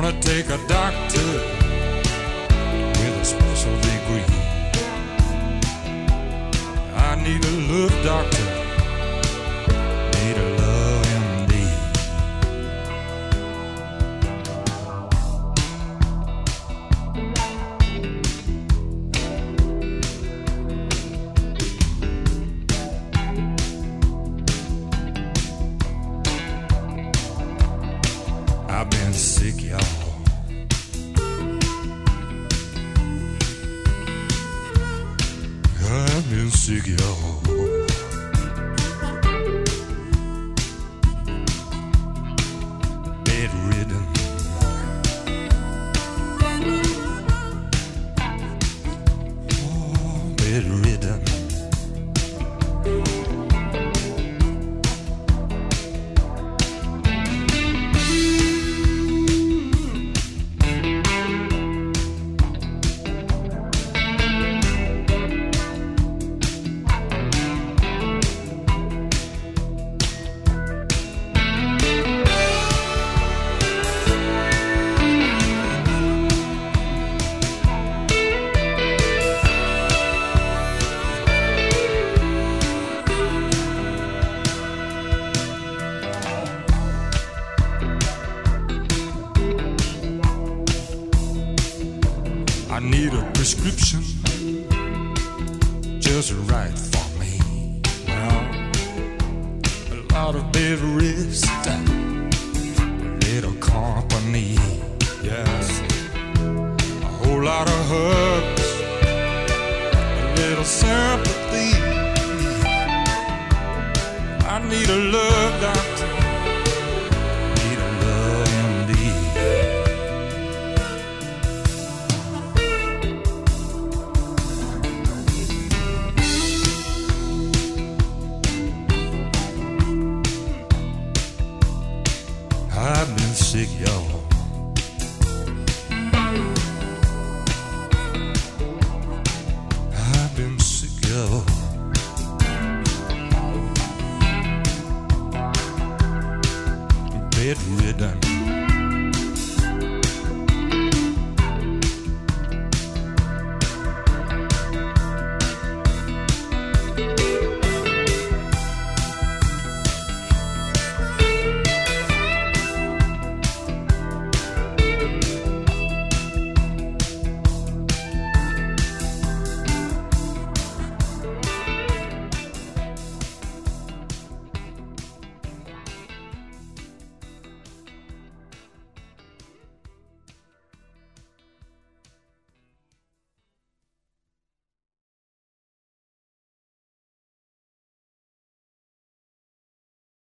Gonna take a doctor with a special degree. I need a love doctor, need a love MD. I've been sick, y'all. I've been sick, y'all. Bedridden. Oh, bedridden. I need a prescription just right for me. Well, a lot of bed rest, a little company, yes, a whole lot of hugs, a little sympathy. I need a love doctor, need a love MD. I've been sick, y'all. I've been sick, y'all. Bedridden.